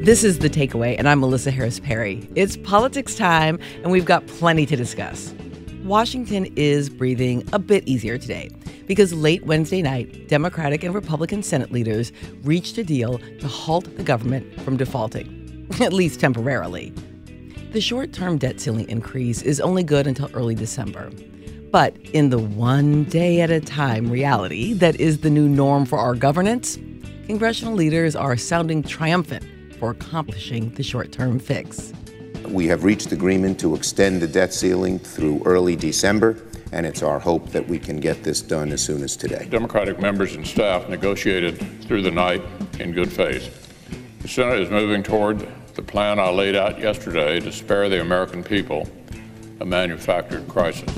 This is The Takeaway, and I'm Melissa Harris Perry. It's politics time, and we've got plenty to discuss. Washington is breathing a bit easier today because late Wednesday night, Democratic and Republican Senate leaders reached a deal to halt the government from defaulting, at least temporarily. The short-term debt ceiling increase is only good until early December. But in the one-day-at-a-time reality that is the new norm for our governance, congressional leaders are sounding triumphant for accomplishing the short-term fix. We have reached agreement to extend the debt ceiling through early December, and it's our hope that we can get this done as soon as today. Democratic members and staff negotiated through the night in good faith. The Senate is moving toward the plan I laid out yesterday to spare the American people a manufactured crisis.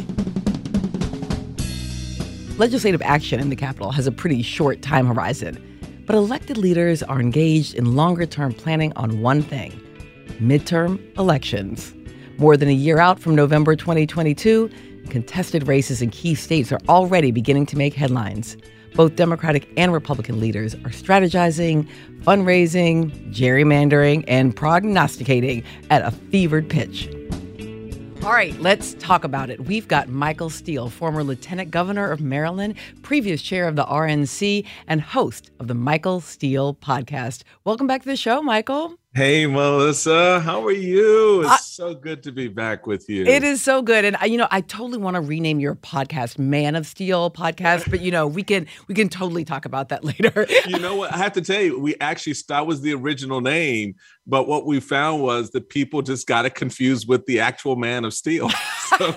Legislative action in the Capitol has a pretty short time horizon, but elected leaders are engaged in longer-term planning on one thing: midterm elections. More than a year out from November 2022, contested races in key states are already beginning to make headlines. Both Democratic and Republican leaders are strategizing, fundraising, gerrymandering, and prognosticating at a fevered pitch. All right, let's talk about it. We've got Michael Steele, former Lieutenant Governor of Maryland, previous chair of the RNC, and host of the Michael Steele podcast. Welcome back to the show, Michael. Hey, Melissa. How are you? It's so good to be back with you. It is so good. And, I totally want to rename your podcast Man of Steel podcast, but, we can totally talk about that later. You know what? I have to tell you, that was the original name. But what we found was that people just got it confused with the actual Man of Steel. So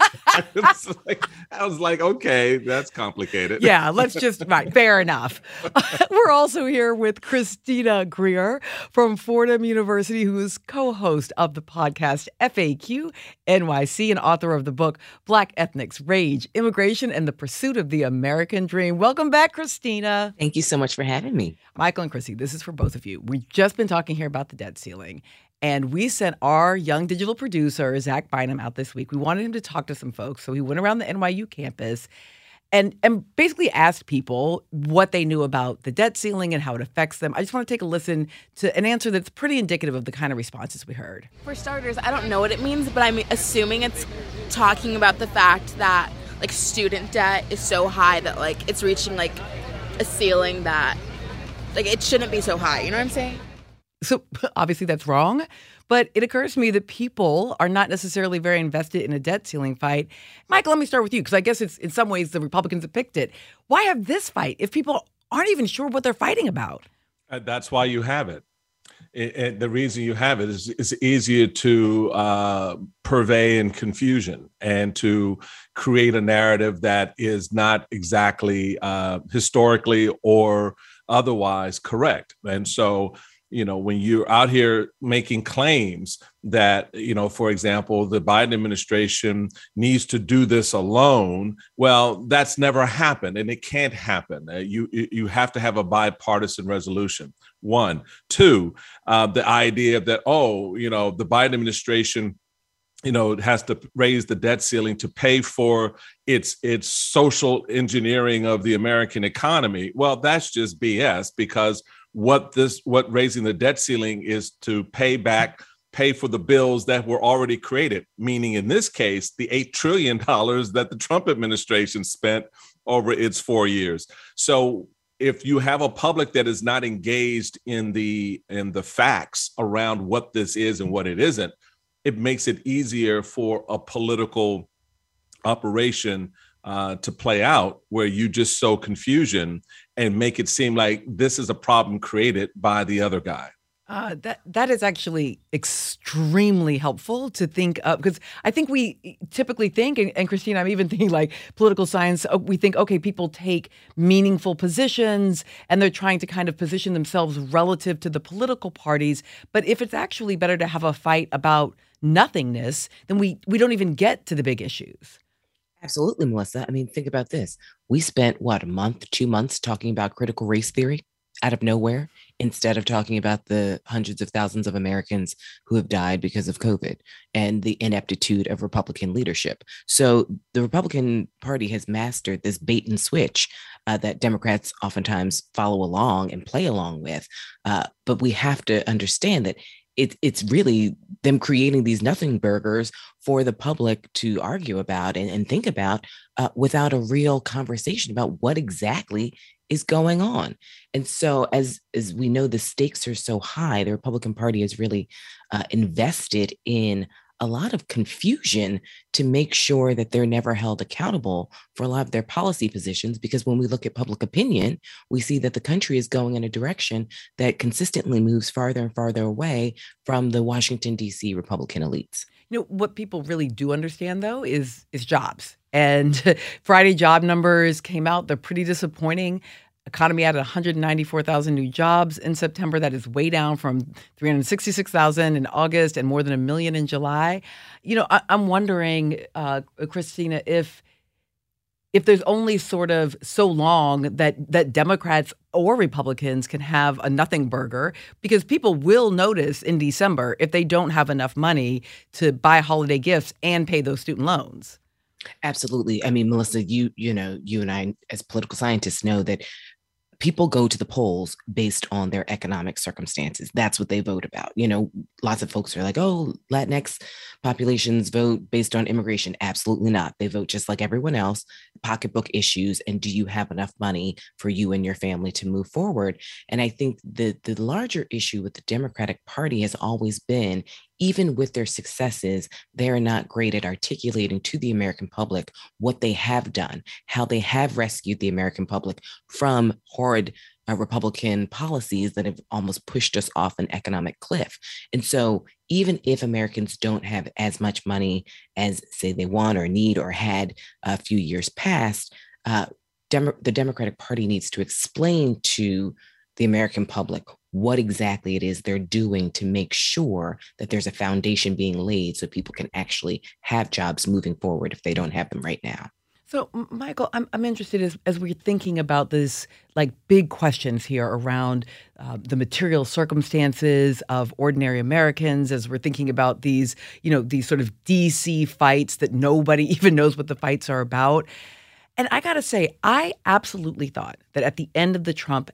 I was like, okay, that's complicated. Yeah, right, fair enough. We're also here with Christina Greer from Fordham University, who is co-host of the podcast FAQ NYC and author of the book Black Ethnics, Rage, Immigration, and the Pursuit of the American Dream. Welcome back, Christina. Thank you so much for having me. Michael and Chrissy, this is for both of you. We've just been talking here about the debt ceiling, and we sent our young digital producer, Zach Bynum, out this week. We wanted him to talk to some folks, so he went around the NYU campus and basically asked people what they knew about the debt ceiling and how it affects them. I just want to take a listen to an answer that's pretty indicative of the kind of responses we heard. For starters, I don't know what it means, but I'm assuming it's talking about the fact that student debt is so high that it's reaching a ceiling that it shouldn't be so high. You know what I'm saying? So obviously that's wrong, but it occurs to me that people are not necessarily very invested in a debt ceiling fight. Michael, let me start with you, because I guess it's in some ways the Republicans have picked it. Why have this fight if people aren't even sure what they're fighting about? That's why you have it. And the reason you have it is it's easier to purvey in confusion and to create a narrative that is not exactly historically or otherwise correct. And so, when you're out here making claims that, for example, the Biden administration needs to do this alone, well, that's never happened and it can't happen. You have to have a bipartisan resolution. One. Two, the idea that, the Biden administration has to raise the debt ceiling to pay for its social engineering of the American economy. Well, that's just BS, because what raising the debt ceiling is to pay for the bills that were already created, meaning in this case, the $8 trillion that the Trump administration spent over its 4 years. So if you have a public that is not engaged in the facts around what this is and what it isn't, it makes it easier for a political operation to play out, where you just sow confusion and make it seem like this is a problem created by the other guy. That is actually extremely helpful to think of, because I think we typically think, and Christina, I'm even thinking political science, we think, okay, people take meaningful positions and they're trying to kind of position themselves relative to the political parties. But if it's actually better to have a fight about nothingness, then we don't even get to the big issues. Absolutely, Melissa. I mean, think about this. We spent, a month, 2 months talking about critical race theory out of nowhere, instead of talking about the hundreds of thousands of Americans who have died because of COVID and the ineptitude of Republican leadership. So the Republican Party has mastered this bait and switch that Democrats oftentimes follow along and play along with. But we have to understand that it's really them creating these nothing burgers for the public to argue about and think about without a real conversation about what exactly is going on. And so as we know, the stakes are so high, the Republican Party is really invested in a lot of confusion to make sure that they're never held accountable for a lot of their policy positions. Because when we look at public opinion, we see that the country is going in a direction that consistently moves farther and farther away from the Washington, D.C. Republican elites. You know, what people really do understand, though, is jobs. And Friday job numbers came out. They're pretty disappointing. Economy added 194,000 new jobs in September. That is way down from 366,000 in August and more than 1 million in July. You know, I'm wondering, Christina, if there's only sort of so long that Democrats or Republicans can have a nothing burger, because people will notice in December if they don't have enough money to buy holiday gifts and pay those student loans. Absolutely. I mean, Melissa, you and I as political scientists know that people go to the polls based on their economic circumstances. That's what they vote about. You know, lots of folks are like, oh, Latinx populations vote based on immigration. Absolutely not. They vote just like everyone else, pocketbook issues. And do you have enough money for you and your family to move forward? And I think the larger issue with the Democratic Party has always been, even with their successes, they're not great at articulating to the American public what they have done, how they have rescued the American public from horrid Republican policies that have almost pushed us off an economic cliff. And so even if Americans don't have as much money as, say, they want or need or had a few years past, the Democratic Party needs to explain to the American public what exactly it is they're doing to make sure that there's a foundation being laid so people can actually have jobs moving forward if they don't have them right now. So, Michael, I'm interested as we're thinking about this, like, big questions here around the material circumstances of ordinary Americans, as we're thinking about these, you know, these sort of DC fights that nobody even knows what the fights are about. And I got to say, I absolutely thought that at the end of the Trump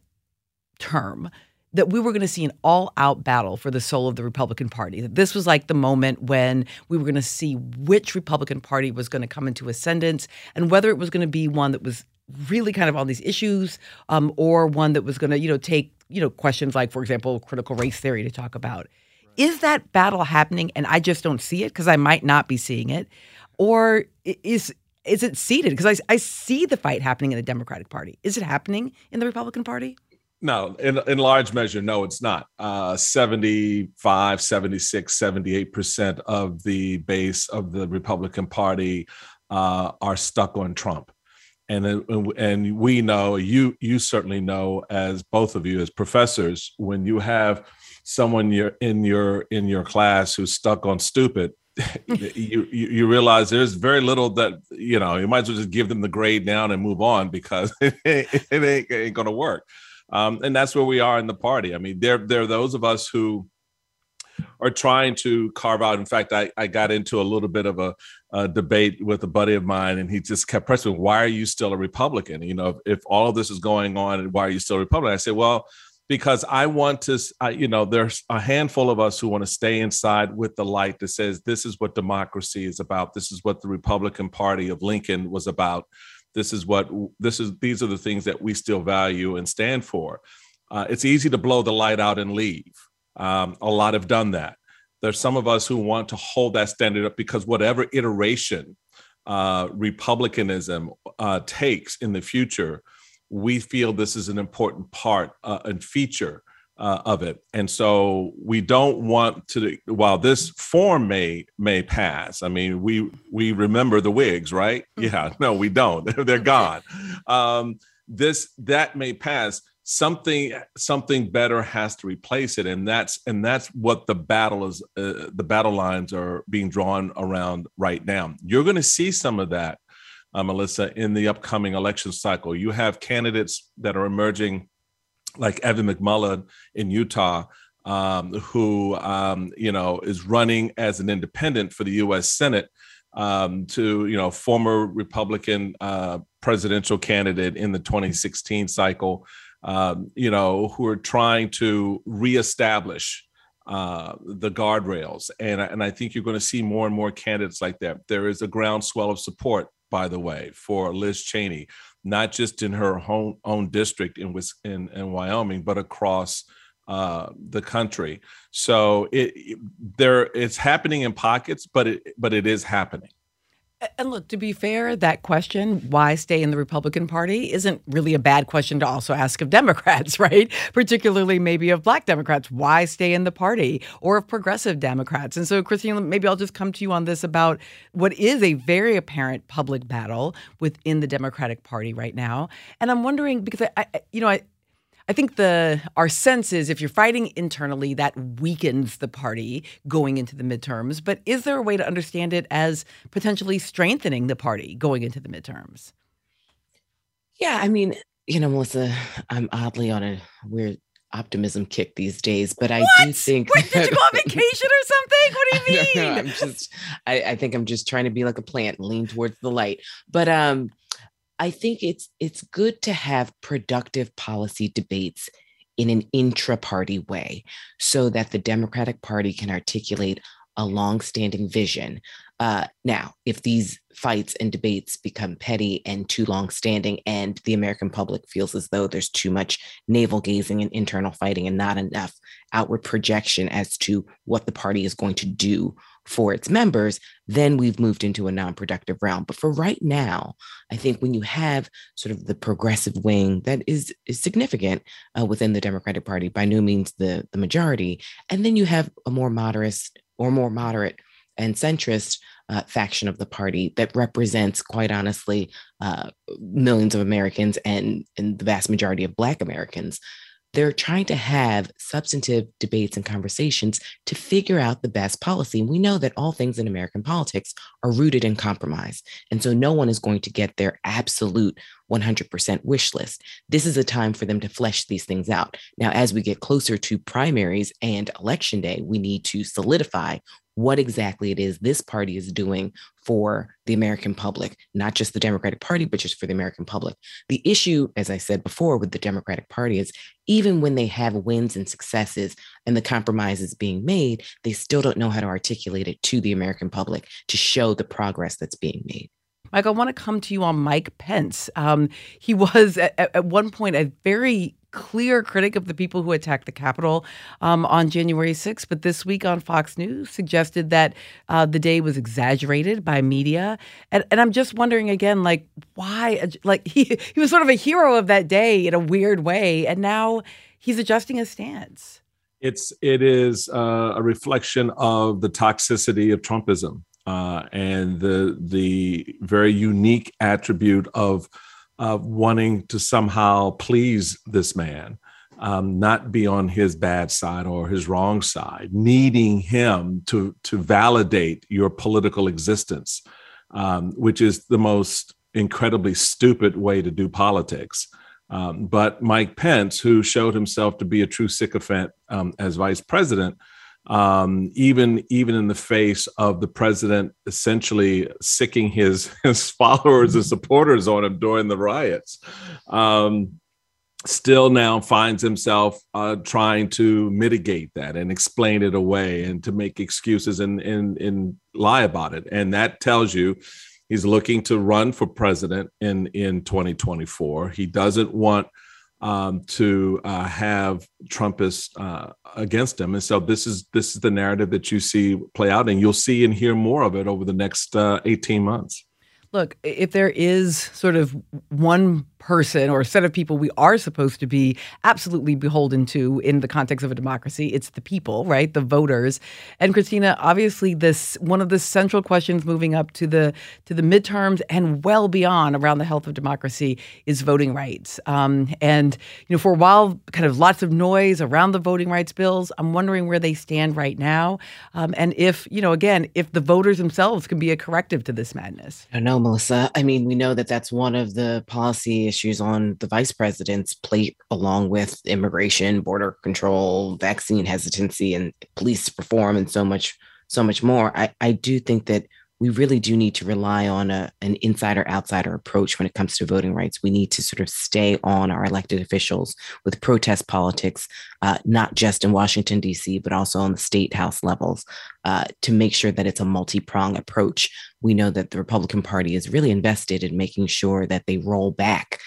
term, that we were going to see an all-out battle for the soul of the Republican Party. That this was like the moment when we were going to see which Republican Party was going to come into ascendance, and whether it was going to be one that was really kind of on these issues, or one that was going to, you know, take, you know, questions like, for example, critical race theory to talk about. Is that battle happening, and I just don't see it because I might not be seeing it, or is it seated? Because I see the fight happening in the Democratic Party. Is it happening in the Republican Party? No, in large measure, no, it's not. 75, 76, 78% of the base of the Republican Party are stuck on Trump. And we know, you certainly know, as both of you as professors, when you have someone in your class who's stuck on stupid, you realize there's very little that, you know, you might as well just give them the grade down and move on, because it ain't going to work. And that's where we are in the party. I mean, there are those of us who are trying to carve out. In fact, I got into a little bit of a debate with a buddy of mine, and he just kept pressing, why are you still a Republican? You know, if all of this is going on, why are you still a Republican? I said, well, because I want to, you know, there's a handful of us who want to stay inside with the light that says this is what democracy is about. This is what the Republican Party of Lincoln was about. These are the things that we still value and stand for. It's easy to blow the light out and leave. A lot have done that. There's some of us who want to hold that standard up, because whatever iteration republicanism takes in the future, we feel this is an important part and feature of it. And so we don't want to, while this form may pass, I mean, we remember the Whigs, right? Yeah, no, we don't. They're gone. That may pass. Something better has to replace it, and that's what the battle is. The battle lines are being drawn around right now. You're going to see some of that, Melissa, in the upcoming election cycle. You have candidates that are emerging, like Evan McMullin in Utah, who is running as an independent for the U.S. Senate, to former Republican presidential candidate in the 2016 cycle, who are trying to reestablish the guardrails. And I think you're going to see more and more candidates like that. There is a groundswell of support, by the way, for Liz Cheney, not just in her own district in Wyoming, but across the country. So it's happening in pockets, but it is happening. And look, to be fair, that question, why stay in the Republican Party, isn't really a bad question to also ask of Democrats, right? Particularly maybe of Black Democrats. Why stay in the party? Or of progressive Democrats? And so, Christina, maybe I'll just come to you on this about what is a very apparent public battle within the Democratic Party right now. And I'm wondering, because I think our sense is if you're fighting internally, that weakens the party going into the midterms. But is there a way to understand it as potentially strengthening the party going into the midterms? Yeah, I mean, Melissa, I'm oddly on a weird optimism kick these days, but I do think. Wait, did you go on vacation or something? What do you mean? I think I'm just trying to be like a plant and lean towards the light. But I think it's good to have productive policy debates in an intra-party way so that the Democratic Party can articulate a long-standing vision. Now, if these fights and debates become petty and too long-standing and the American public feels as though there's too much navel-gazing and internal fighting and not enough outward projection as to what the party is going to do for its members, then we've moved into a non-productive realm. But for right now, I think when you have sort of the progressive wing that is significant within the Democratic Party, by no means the majority, and then you have a more moderate and centrist faction of the party that represents, quite honestly, millions of Americans and the vast majority of Black Americans. They're trying to have substantive debates and conversations to figure out the best policy. And we know that all things in American politics are rooted in compromise. And so no one is going to get their absolute 100% wish list. This is a time for them to flesh these things out. Now, as we get closer to primaries and election day, we need to solidify what exactly it is this party is doing for the American public, not just the Democratic Party, but just for the American public. The issue, as I said before, with the Democratic Party is even when they have wins and successes and the compromises being made, they still don't know how to articulate it to the American public to show the progress that's being made. Mike, I want to come to you on Mike Pence. He was at one point a very clear critic of the people who attacked the Capitol on January 6th. But this week on Fox News suggested that the day was exaggerated by media. And I'm just wondering again, like, why? Like he was sort of a hero of that day in a weird way. And now he's adjusting his stance. It is a reflection of the toxicity of Trumpism and the very unique attribute of wanting to somehow please this man, not be on his bad side or his wrong side, needing him to validate your political existence, which is the most incredibly stupid way to do politics. But Mike Pence, who showed himself to be a true sycophant as vice president, even in the face of the president essentially sicking his followers and supporters on him during the riots, still now finds himself trying to mitigate that and explain it away and to make excuses and lie about it. And that tells you he's looking to run for president in 2024. He doesn't want to have Trumpists against him. And so this is the narrative that you see play out, and you'll see and hear more of it over the next 18 months. Look, if there is sort of one person or a set of people we are supposed to be absolutely beholden to in the context of a democracy, it's the people, right? The voters. And Christina, obviously one of the central questions moving up to the midterms and well beyond around the health of democracy is voting rights. And for a while, kind of lots of noise around the voting rights bills. I'm wondering where they stand right now. And if, again, if the voters themselves can be a corrective to this madness. I don't know, Melissa. I mean, we know that that's one of the policy issues on the vice president's plate, along with immigration, border control, vaccine hesitancy, and police reform, and so much more. I do think that we really do need to rely on an insider-outsider approach when it comes to voting rights. We need to sort of stay on our elected officials with protest politics, not just in Washington, D.C., but also on the state house levels, to make sure that it's a multi-pronged approach. We know that the Republican Party is really invested in making sure that they roll back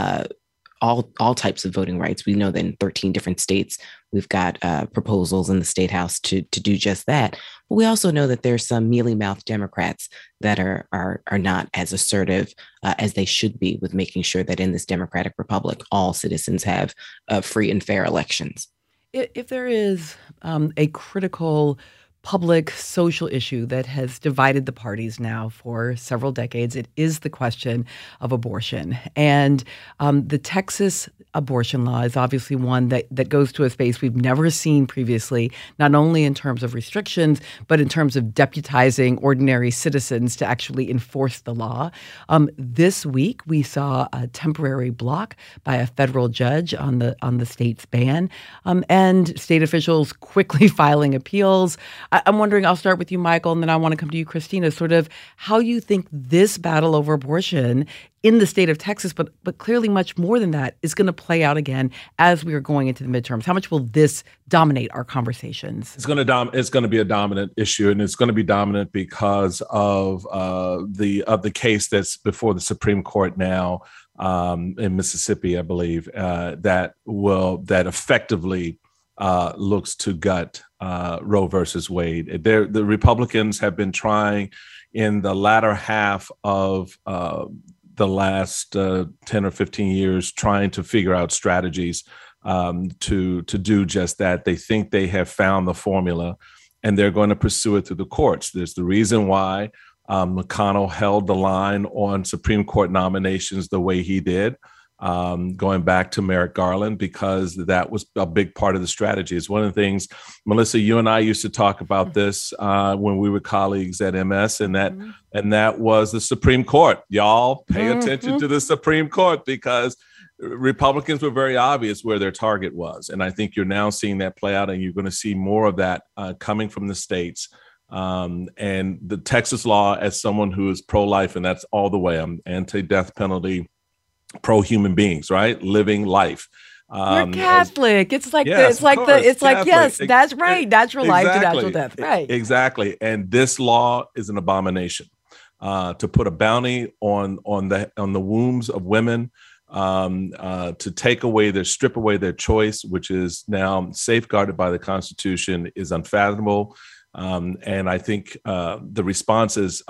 all types of voting rights. We know that in 13 different states, we've got proposals in the state house to do just that. But we also know that there's some mealy-mouthed Democrats that are not as assertive as they should be with making sure that in this democratic republic, all citizens have free and fair elections. If there is a critical public social issue that has divided the parties now for several decades, it is the question of abortion. And the Texas abortion law is obviously one that goes to a space we've never seen previously, not only in terms of restrictions, but in terms of deputizing ordinary citizens to actually enforce the law. This week, we saw a temporary block by a federal judge on the state's ban, and state officials quickly filing appeals. I'm wondering, I'll start with you, Michael, and then I want to come to you, Christina, sort of how you think this battle over abortion in the state of Texas, but clearly much more than that, is going to play out again as we are going into the midterms. How much will this dominate our conversations? It's going to be a dominant issue, and it's going to be dominant because of the case that's before the Supreme Court now in Mississippi, I believe, that effectively looks to gut Roe versus Wade. The Republicans have been trying in the latter half of the last 10 or 15 years, trying to figure out strategies to do just that. They think they have found the formula, and they're going to pursue it through the courts. There's the reason why McConnell held the line on Supreme Court nominations the way he did, going back to Merrick Garland, because that was a big part of the strategy. It's one of the things, Melissa, you and I used to talk about this when we were colleagues at MS, and that was the Supreme Court. Y'all pay attention to the Supreme Court, because Republicans were very obvious where their target was. And I think you're now seeing that play out, and you're going to see more of that coming from the states. And the Texas law, as someone who is pro-life, and that's all the way, I'm anti-death penalty, pro-human beings, right? Living life. You're Catholic. It's like yes, that's right. Natural life to natural death. Right. Exactly. And this law is an abomination. To put a bounty on the wombs of women, to strip away their choice, which is now safeguarded by the Constitution, is unfathomable. And I think the responses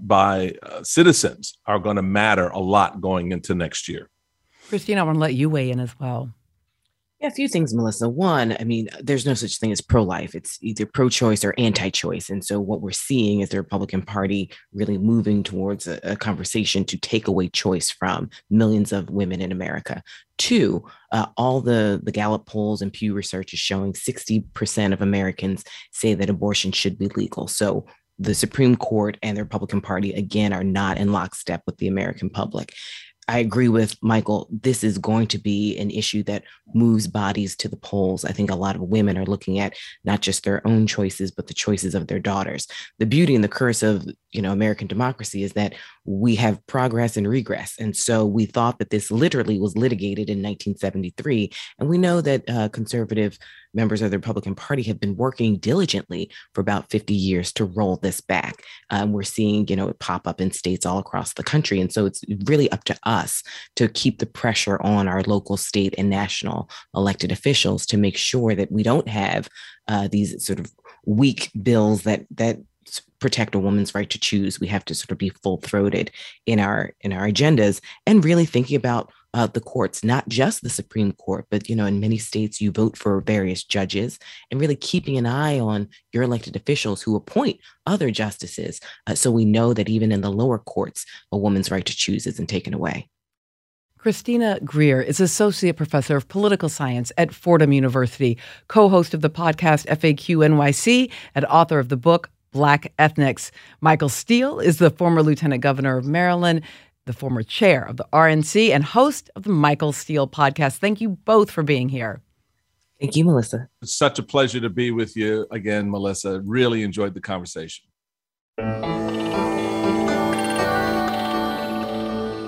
by citizens are going to matter a lot going into next year. Christina, I want to let you weigh in as well. Yeah, a few things, Melissa. One, I mean, there's no such thing as pro-life. It's either pro-choice or anti-choice. And so what we're seeing is the Republican Party really moving towards a conversation to take away choice from millions of women in America. Two, all the Gallup polls and Pew Research is showing 60% of Americans say that abortion should be legal. So the Supreme Court and the Republican Party, again, are not in lockstep with the American public. I agree with Michael. This is going to be an issue that moves bodies to the polls. I think a lot of women are looking at not just their own choices, but the choices of their daughters. The beauty and the curse of, American democracy is that we have progress and regress. And so we thought that this literally was litigated in 1973. And we know that conservative members of the Republican Party have been working diligently for about 50 years to roll this back. We're seeing, it pop up in states all across the country. And so it's really up to us to keep the pressure on our local, state, and national elected officials to make sure that we don't have these sort of weak bills that protect a woman's right to choose. We have to sort of be full-throated in our agendas, and really thinking about the courts, not just the Supreme Court, but, in many states you vote for various judges, and really keeping an eye on your elected officials who appoint other justices. So we know that even in the lower courts, a woman's right to choose isn't taken away. Christina Greer is Associate Professor of Political Science at Fordham University, co-host of the podcast FAQ NYC, and author of the book Black Ethnics. Michael Steele is the former Lieutenant Governor of Maryland, the former chair of the RNC, and host of the Michael Steele podcast. Thank you both for being here. Thank you, Melissa. It's such a pleasure to be with you again, Melissa. Really enjoyed the conversation.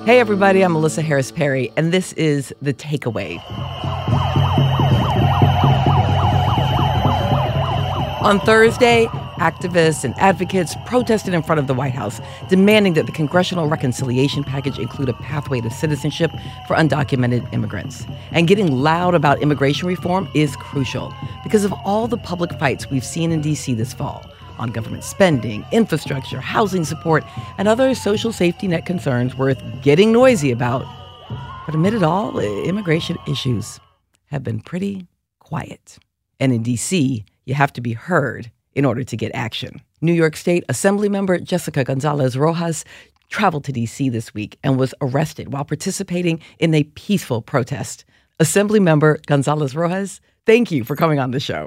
Hey, everybody, I'm Melissa Harris Perry, and this is The Takeaway. On Thursday, activists and advocates protested in front of the White House, demanding that the Congressional Reconciliation Package include a pathway to citizenship for undocumented immigrants. And getting loud about immigration reform is crucial because of all the public fights we've seen in D.C. this fall on government spending, infrastructure, housing support, and other social safety net concerns worth getting noisy about. But amid it all, immigration issues have been pretty quiet. And in D.C., you have to be heard in order to get action. New York State Assemblymember Jessica Gonzalez Rojas traveled to D.C. this week and was arrested while participating in a peaceful protest. Assemblymember Gonzalez Rojas, thank you for coming on the show.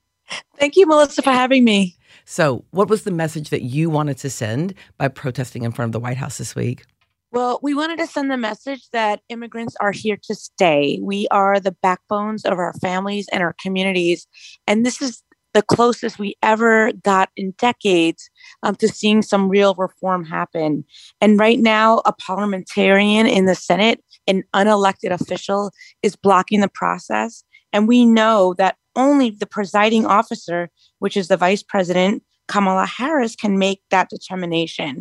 Thank you, Melissa, for having me. So what was the message that you wanted to send by protesting in front of the White House this week? Well, we wanted to send the message that immigrants are here to stay. We are the backbones of our families and our communities. And this is the closest we ever got in decades to seeing some real reform happen. And right now, a parliamentarian in the Senate, an unelected official, is blocking the process. And we know that only the presiding officer, which is the Vice President, Kamala Harris, can make that determination.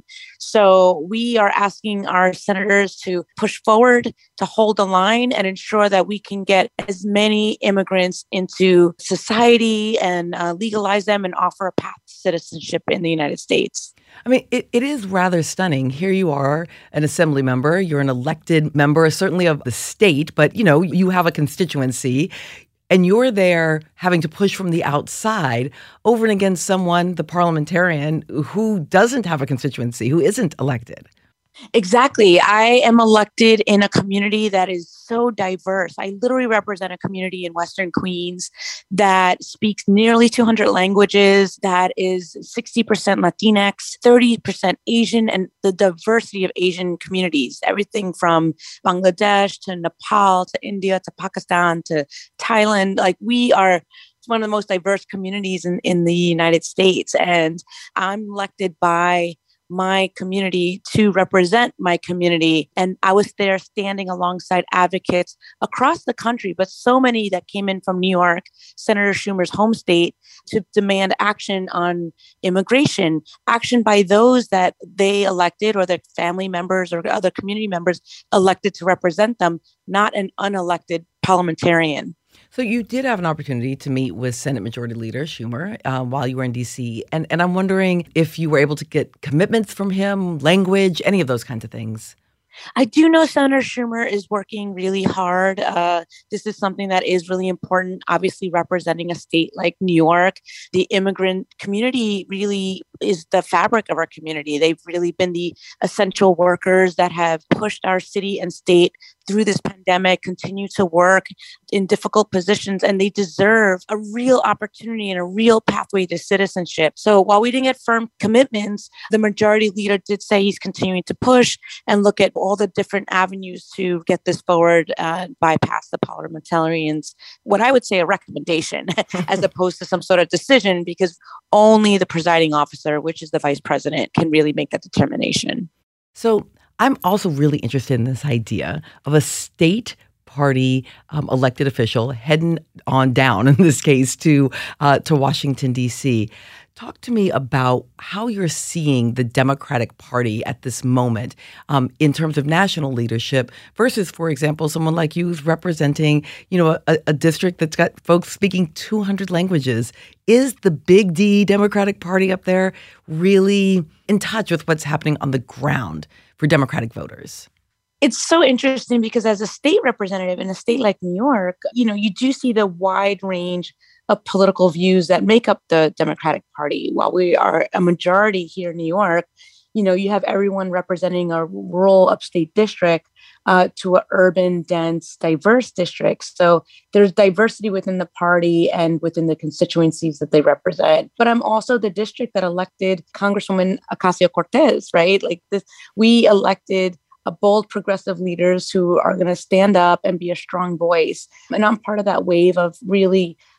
So we are asking our senators to push forward, to hold the line, and ensure that we can get as many immigrants into society and legalize them and offer a path to citizenship in the United States. I mean, it is rather stunning. Here you are, an assembly member. You're an elected member, certainly of the state, but, you have a constituency. And you're there having to push from the outside over and against someone, the parliamentarian, who doesn't have a constituency, who isn't elected. Exactly. I am elected in a community that is so diverse. I literally represent a community in Western Queens that speaks nearly 200 languages, that is 60% Latinx, 30% Asian, and the diversity of Asian communities, everything from Bangladesh to Nepal to India to Pakistan to Thailand. Like, we are one of the most diverse communities in the United States. And I'm elected by my community to represent my community. And I was there standing alongside advocates across the country, but so many that came in from New York, Senator Schumer's home state, to demand action on immigration, action by those that they elected or their family members or other community members elected to represent them, not an unelected parliamentarian. So you did have an opportunity to meet with Senate Majority Leader Schumer while you were in D.C. And I'm wondering if you were able to get commitments from him, language, any of those kinds of things. I do know Senator Schumer is working really hard. This is something that is really important, obviously representing a state like New York. The immigrant community really is the fabric of our community. They've really been the essential workers that have pushed our city and state through this pandemic, continue to work in difficult positions, and they deserve a real opportunity and a real pathway to citizenship. So while we didn't get firm commitments, the majority leader did say he's continuing to push and look at all the different avenues to get this forward, bypass the parliamentarians. What I would say a recommendation as opposed to some sort of decision, because only the presiding officer, which is the vice president, can really make that determination. So I'm also really interested in this idea of a state party elected official heading on down, in this case, to Washington, D.C. Talk to me about how you're seeing the Democratic Party at this moment in terms of national leadership versus, for example, someone like you who's representing, a district that's got folks speaking 200 languages. Is the big D Democratic Party up there really in touch with what's happening on the ground for Democratic voters? It's so interesting because as a state representative in a state like New York, you do see the wide range of political views that make up the Democratic Party. While we are a majority here in New York, you have everyone representing a rural upstate district to an urban, dense, diverse district. So there's diversity within the party and within the constituencies that they represent. But I'm also the district that elected Congresswoman Ocasio-Cortez, right? Like this, we elected a bold progressive leaders who are going to stand up and be a strong voice. And I'm part of that wave of really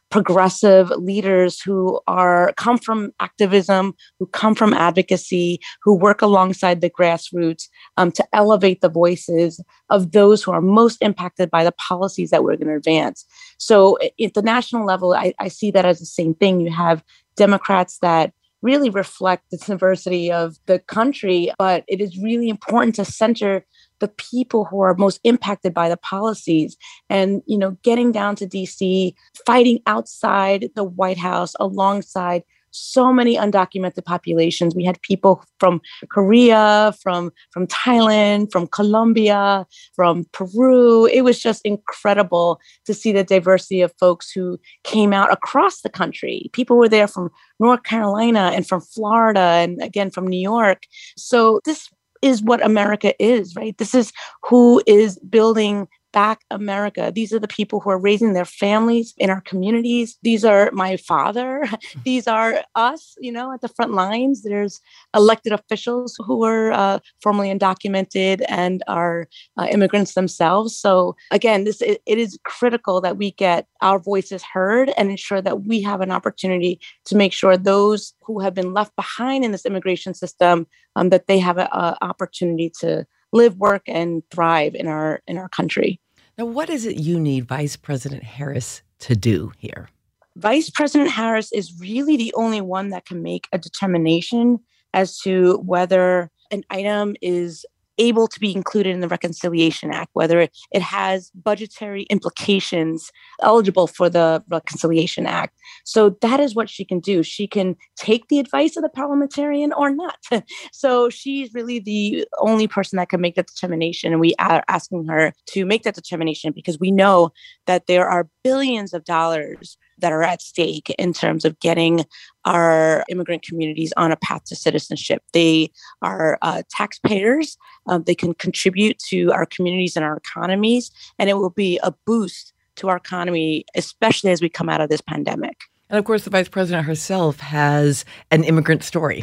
progressive leaders who come from activism, who come from advocacy, who work alongside the grassroots to elevate the voices of those who are most impacted by the policies that we're going to advance. So at the national level, I see that as the same thing. You have Democrats that really reflect the diversity of the country, but it is really important to center the people who are most impacted by the policies. And, getting down to DC, fighting outside the White House alongside so many undocumented populations. We had people from Korea, from Thailand, from Colombia, from Peru. It was just incredible to see the diversity of folks who came out across the country. People were there from North Carolina and from Florida and again from New York. So this is what America is, right? This is who is building back America. These are the people who are raising their families in our communities. These are my father. These are us, at the front lines. There's elected officials who are formerly undocumented and are immigrants themselves. So again, it is critical that we get our voices heard and ensure that we have an opportunity to make sure those who have been left behind in this immigration system, that they have an opportunity to live, work, and thrive in our country. Now, what is it you need Vice President Harris to do here? Vice President Harris is really the only one that can make a determination as to whether an item is able to be included in the Reconciliation Act, whether it has budgetary implications eligible for the Reconciliation Act. So that is what she can do. She can take the advice of the parliamentarian or not. So she's really the only person that can make that determination. And we are asking her to make that determination because we know that there are billions of dollars that are at stake in terms of getting our immigrant communities on a path to citizenship. They are taxpayers. They can contribute to our communities and our economies, and it will be a boost to our economy, especially as we come out of this pandemic. And of course, the vice president herself has an immigrant story,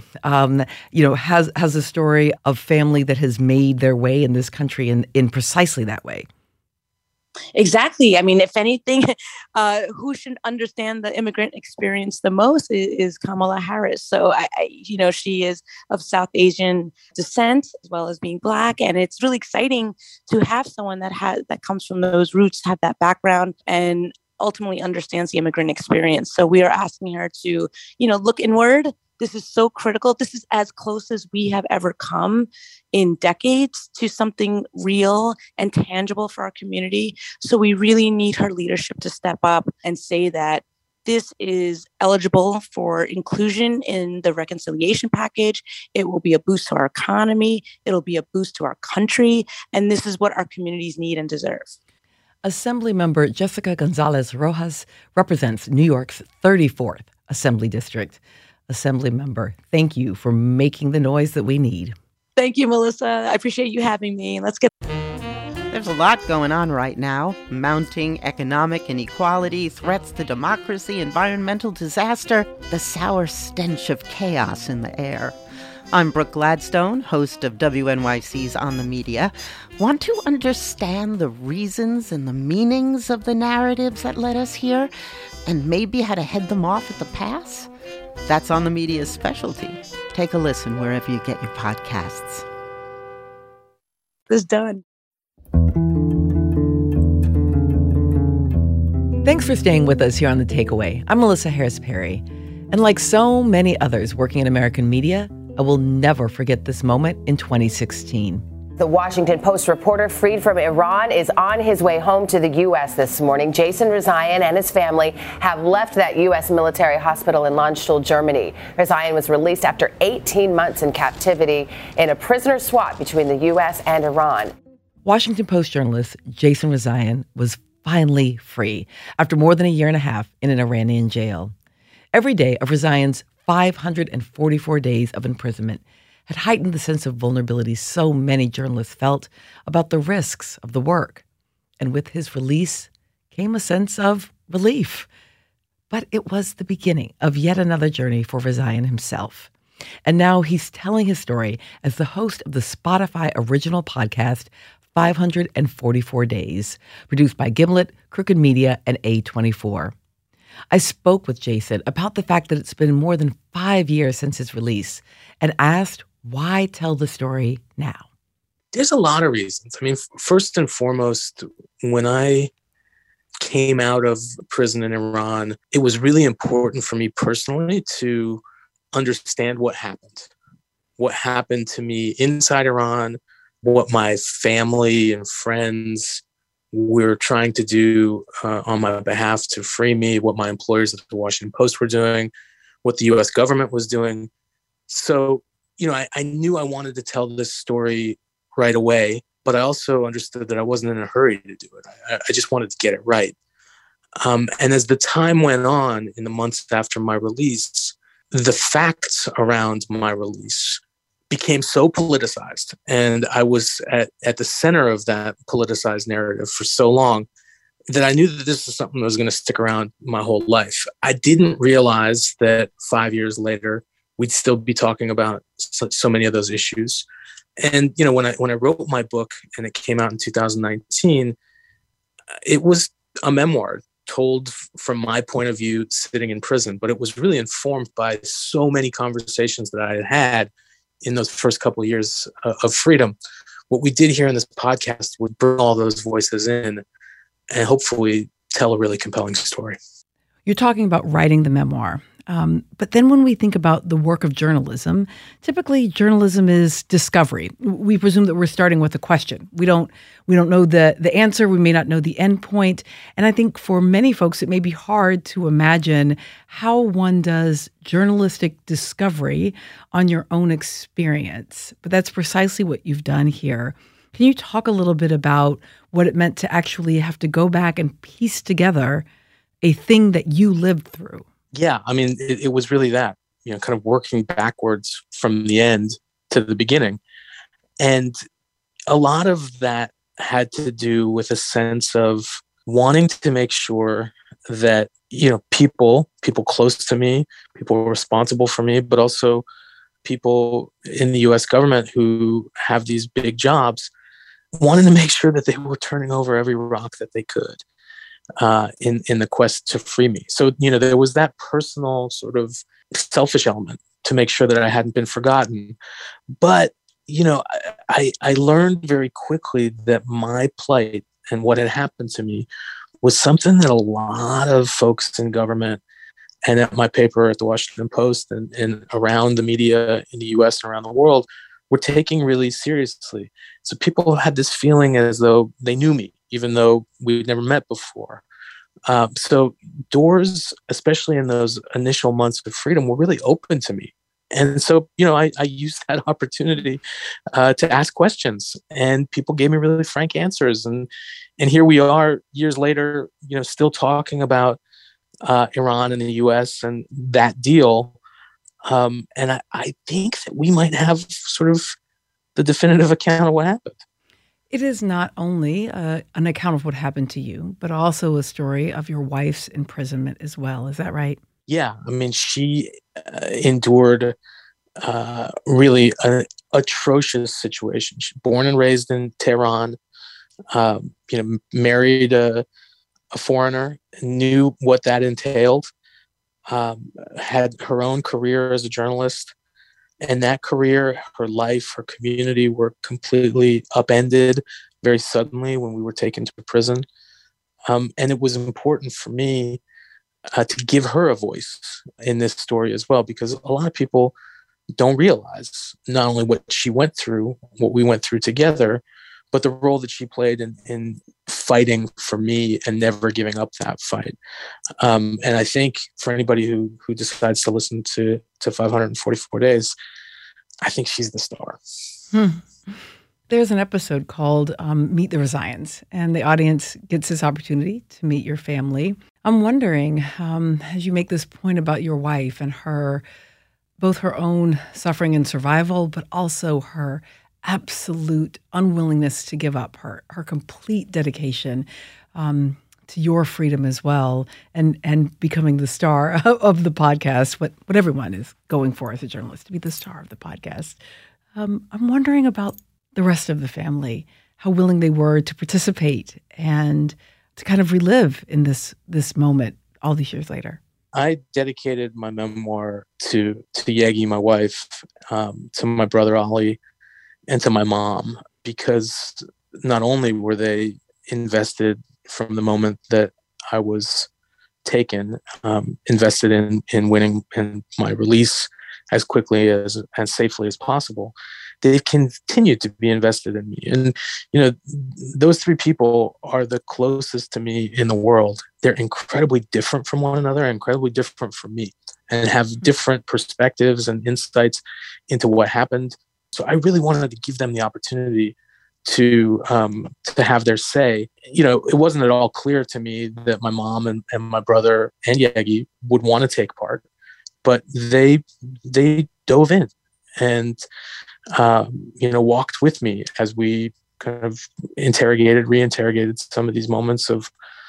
has a story of family that has made their way in this country in precisely that way. Exactly. I mean, if anything, who should understand the immigrant experience the most is Kamala Harris. So, she is of South Asian descent as well as being Black. And it's really exciting to have someone that comes from those roots, have that background, and ultimately understands the immigrant experience. So we are asking her to, look inward. This is so critical. This is as close as we have ever come in decades to something real and tangible for our community. So we really need her leadership to step up and say that this is eligible for inclusion in the reconciliation package. It will be a boost to our economy. It'll be a boost to our country. And this is what our communities need and deserve. Assemblymember Jessica Gonzalez Rojas represents New York's 34th Assembly District. Assemblymember, thank you for making the noise that we need. Thank you, Melissa. I appreciate you having me. There's a lot going on right now. Mounting economic inequality, threats to democracy, environmental disaster, the sour stench of chaos in the air. I'm Brooke Gladstone, host of WNYC's On the Media. Want to understand the reasons and the meanings of the narratives that led us here, and maybe how to head them off at the pass? That's On the Media's specialty. Take a listen wherever you get your podcasts. It's done. Thanks for staying with us here on The Takeaway. I'm Melissa Harris Perry. And like so many others working in American media, I will never forget this moment in 2016. The Washington Post reporter freed from Iran is on his way home to the U.S. this morning. Jason Rezaian and his family have left that U.S. military hospital in Landstuhl, Germany. Rezaian was released after 18 months in captivity in a prisoner swap between the U.S. and Iran. Washington Post journalist Jason Rezaian was finally free after more than a year and a half in an Iranian jail. Every day of Rezaian's 544 days of imprisonment had heightened the sense of vulnerability so many journalists felt about the risks of the work. And with his release came a sense of relief. But it was the beginning of yet another journey for Rezaian himself. And now he's telling his story as the host of the Spotify original podcast, 544 Days, produced by Gimlet, Crooked Media, and A24. I spoke with Jason about the fact that it's been more than 5 years since his release and asked why tell the story now. There's a lot of reasons. I mean, first and foremost, when I came out of prison in Iran, it was really important for me personally to understand what happened to me inside Iran, what my family and friends were trying to do on my behalf to free me, what my employers at the Washington Post were doing, what the U.S. government was doing. So, I knew I wanted to tell this story right away, but I also understood that I wasn't in a hurry to do it. I just wanted to get it right. And as the time went on in the months after my release, the facts around my release became so politicized. And I was at the center of that politicized narrative for so long that I knew that this was something that was going to stick around my whole life. I didn't realize that 5 years later, we'd still be talking about so many of those issues. And, when I wrote my book and it came out in 2019, it was a memoir told from my point of view sitting in prison, but it was really informed by so many conversations that I had had in those first couple of years of freedom. What we did here in this podcast would bring all those voices in and hopefully tell a really compelling story. You're talking about writing the memoir. But then when we think about the work of journalism, typically journalism is discovery. We presume that we're starting with a question. We don't know the answer. We may not know the end point. And I think for many folks, it may be hard to imagine how one does journalistic discovery on your own experience. But that's precisely what you've done here. Can you talk a little bit about what it meant to actually have to go back and piece together a thing that you lived through? Yeah, I mean, it was really that, kind of working backwards from the end to the beginning. And a lot of that had to do with a sense of wanting to make sure that, people close to me, people responsible for me, but also people in the U.S. government who have these big jobs, wanted to make sure that they were turning over every rock that they could. In the quest to free me. So, there was that personal sort of selfish element to make sure that I hadn't been forgotten. But, I learned very quickly that my plight and what had happened to me was something that a lot of folks in government and at my paper at the Washington Post and around the media in the US and around the world were taking really seriously. So people had this feeling as though they knew me, even though we'd never met before. So doors, especially in those initial months of freedom, were really open to me. And so, I used that opportunity to ask questions, and people gave me really frank answers. And here we are years later, still talking about Iran and the US and that deal. And I think that we might have sort of the definitive account of what happened. It is not only an account of what happened to you, but also a story of your wife's imprisonment as well. Is that right? Yeah. I mean, she endured really an atrocious situation. She was born and raised in Tehran, married a foreigner, knew what that entailed, had her own career as a journalist. And that career, her life, her community were completely upended very suddenly when we were taken to prison. And it was important for me to give her a voice in this story as well, because a lot of people don't realize not only what she went through, what we went through together, but the role that she played in fighting for me and never giving up that fight. And I think for anybody who decides to listen to 544 Days, I think she's the star. There's an episode called Meet the Rezaians, and the audience gets this opportunity to meet your family. I'm wondering, as you make this point about your wife and both her own suffering and survival, but also her absolute unwillingness to give up, her complete dedication to your freedom as well, and becoming the star of the podcast, what everyone is going for as a journalist, to be the star of the podcast. I'm wondering about the rest of the family, how willing they were to participate and to kind of relive in this moment all these years later? I dedicated my memoir to Yegi, my wife, to my brother Ollie, and to my mom, because not only were they invested from the moment that I was taken, invested in winning in my release as quickly as and safely as possible, they've continued to be invested in me. And, those three people are the closest to me in the world. They're incredibly different from one another, incredibly different from me, and have different perspectives and insights into what happened. So I really wanted to give them the opportunity to have their say. It wasn't at all clear to me that my mom and my brother and Yegi would want to take part, but they dove in and walked with me as we kind of reinterrogated some of these moments of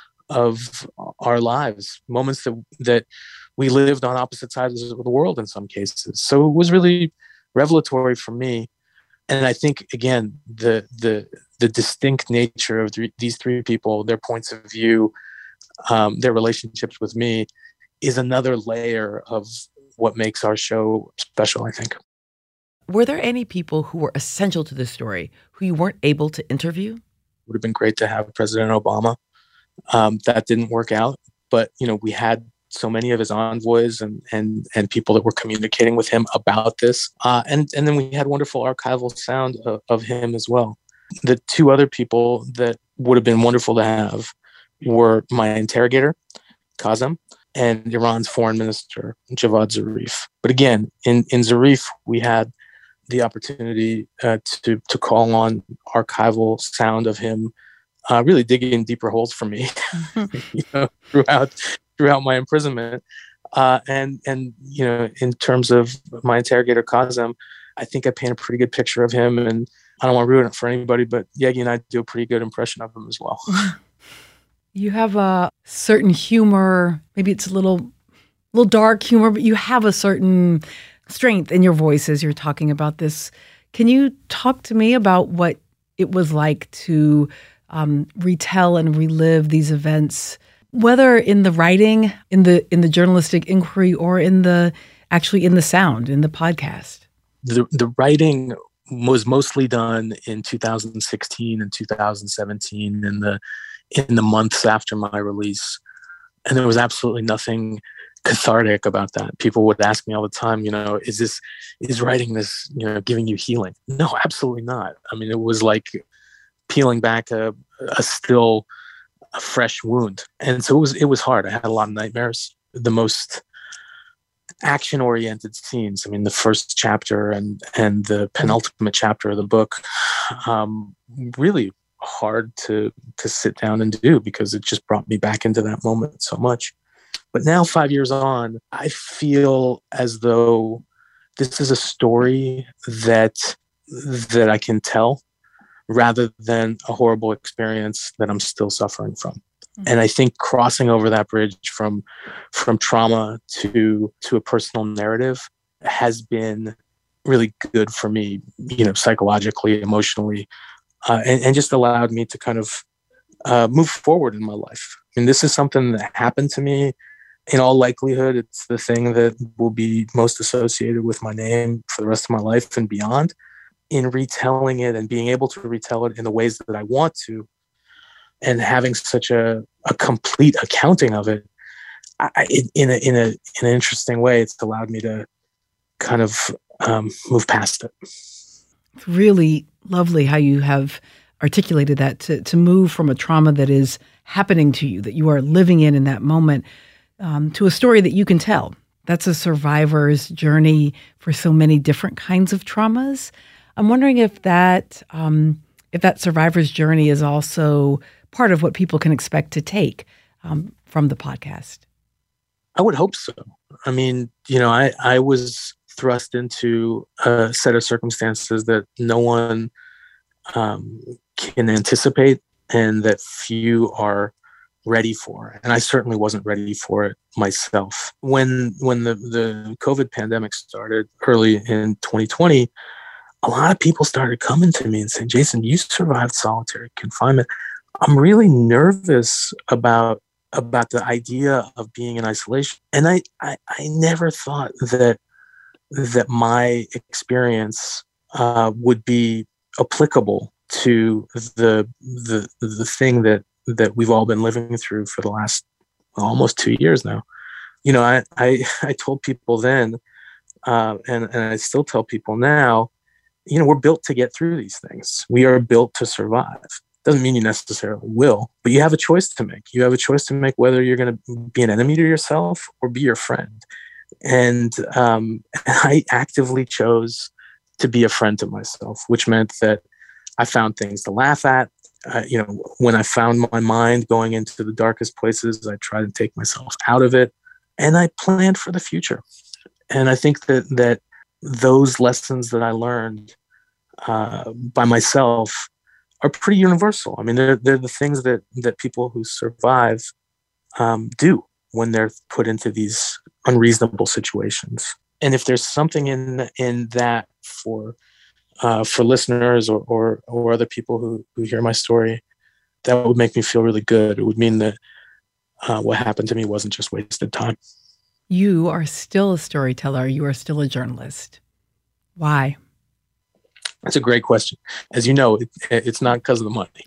our lives, moments that we lived on opposite sides of the world in some cases. So it was really revelatory for me. And I think, again, the distinct nature of these three people, their points of view, their relationships with me, is another layer of what makes our show special, I think. Were there any people who were essential to this story who you weren't able to interview? Would have been great to have President Obama. That didn't work out, but we had so many of his envoys and people that were communicating with him about this, and then we had wonderful archival sound of him as well. The two other people that would have been wonderful to have were my interrogator, Kazem, and Iran's foreign minister, Javad Zarif. But again, in Zarif, we had the opportunity to call on archival sound of him, really digging deeper holes for me, throughout my imprisonment. And in terms of my interrogator Kazem, I think I paint a pretty good picture of him, and I don't want to ruin it for anybody, but Yegi and I do a pretty good impression of him as well. You have a certain humor, maybe it's a little dark humor, but you have a certain strength in your voice as you're talking about this. Can you talk to me about what it was like to retell and relive these events, whether in the writing, in the journalistic inquiry, or in the sound, in the podcast? The writing was mostly done in 2016 and 2017 in the months after my release. And there was absolutely nothing cathartic about that. People would ask me all the time, is writing this, giving you healing? No, absolutely not. I mean, it was like peeling back a fresh wound. And so it was hard. I had a lot of nightmares. The most action-oriented scenes, I mean, the first chapter and the penultimate chapter of the book, really hard to sit down and do, because it just brought me back into that moment so much. But now, 5 years on, I feel as though this is a story that I can tell, rather than a horrible experience that I'm still suffering from. Mm-hmm. And I think crossing over that bridge from trauma to a personal narrative has been really good for me, psychologically, emotionally, and just allowed me to kind of move forward in my life. And this is something that happened to me. In all likelihood, it's the thing that will be most associated with my name for the rest of my life and beyond. In retelling it and being able to retell it in the ways that I want to, and having such a complete accounting of it, in an interesting way, it's allowed me to kind of move past it. It's really lovely how you have articulated that, to move from a trauma that is happening to you, that you are living in that moment, to a story that you can tell. That's a survivor's journey for so many different kinds of traumas. I'm wondering if that survivor's journey is also part of what people can expect to take from the podcast. I would hope so. I mean, I was thrust into a set of circumstances that no one can anticipate and that few are ready for. And I certainly wasn't ready for it myself. When the COVID pandemic started early in 2020, a lot of people started coming to me and saying, Jason, you survived solitary confinement. I'm really nervous about about the idea of being in isolation. And I never thought that my experience would be applicable to the thing that we've all been living through for the last almost 2 years now. You know, I told people then, and I still tell people now, you know, we're built to get through these things. We are built to survive. Doesn't mean you necessarily will, but you have a choice to make. You have a choice to make whether you're going to be an enemy to yourself or be your friend. And I actively chose to be a friend to myself, which meant that I found things to laugh at. You know, when I found my mind going into the darkest places, I tried to take myself out of it, and I planned for the future. And I think that those lessons that I learned by myself are pretty universal. I mean, they're the things that people who survive do when they're put into these unreasonable situations. And if there's something in that for listeners or other people who hear my story, that would make me feel really good. It would mean that what happened to me wasn't just wasted time. You are still a storyteller. You are still a journalist. Why? That's a great question. As you know, it's not because of the money.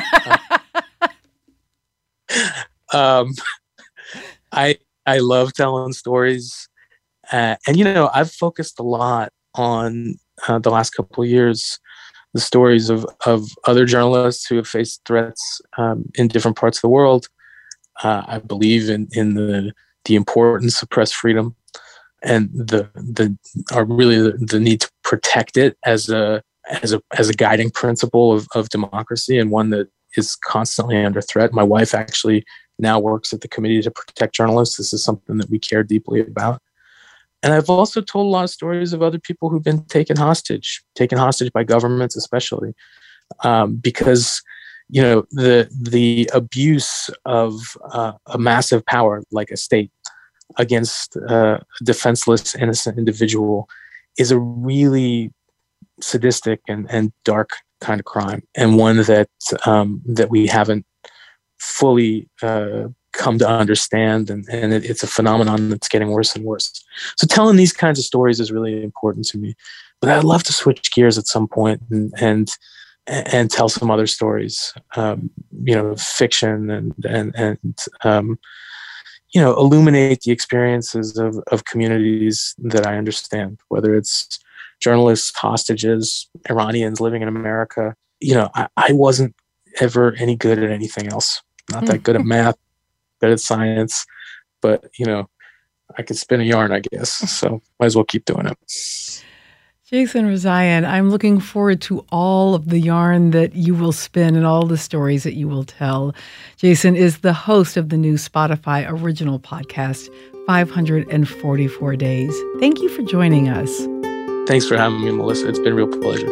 I love telling stories. And, you know, I've focused a lot on the last couple of years, the stories of other journalists who have faced threats in different parts of the world. I believe in the importance of press freedom and the need to protect it as a guiding principle of democracy, and one that is constantly under threat. My wife actually now works at the Committee to Protect Journalists. This is something that we care deeply about. And I've also told a lot of stories of other people who've been taken hostage by governments, especially because, you know, the abuse of a massive power like a state against a defenseless, innocent individual is a really sadistic and dark kind of crime, and one that we haven't fully come to understand, and it's a phenomenon that's getting worse and worse. So telling these kinds of stories is really important to me. But I'd love to switch gears at some point and tell some other stories, you know, fiction and you know, illuminate the experiences of communities that I understand, whether it's journalists, hostages, Iranians living in America. You know, I wasn't ever any good at anything else. Not that good at math, good at science, but, you know, I could spin a yarn, I guess. So might as well keep doing it. Jason Rezaian, I'm looking forward to all of the yarn that you will spin and all the stories that you will tell. Jason is the host of the new Spotify original podcast, 544 Days. Thank you for joining us. Thanks for having me, Melissa. It's been a real pleasure.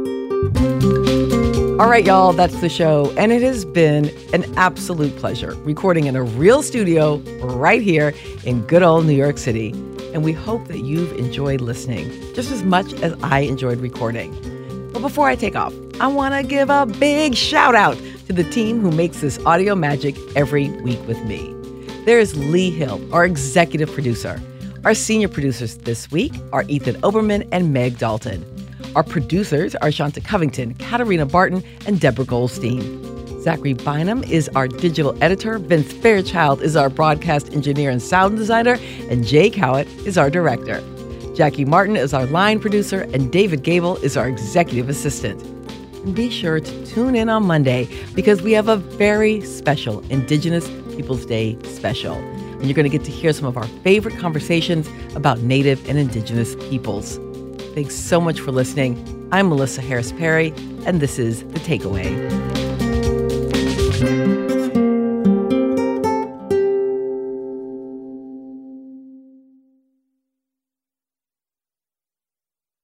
All right, y'all, that's the show. And it has been an absolute pleasure recording in a real studio right here in good old New York City. And we hope that you've enjoyed listening just as much as I enjoyed recording. But before I take off, I want to give a big shout out to the team who makes this audio magic every week with me. There's Lee Hill, our executive producer. Our senior producers this week are Ethan Oberman and Meg Dalton. Our producers are Shanta Covington, Katarina Barton, and Deborah Goldstein. Zachary Bynum is our digital editor. Vince Fairchild is our broadcast engineer and sound designer. And Jay Cowett is our director. Jackie Martin is our line producer. And David Gable is our executive assistant. And be sure to tune in on Monday because we have a very special Indigenous Peoples Day special. And you're going to get to hear some of our favorite conversations about Native and Indigenous peoples. Thanks so much for listening. I'm Melissa Harris Perry, and this is The Takeaway.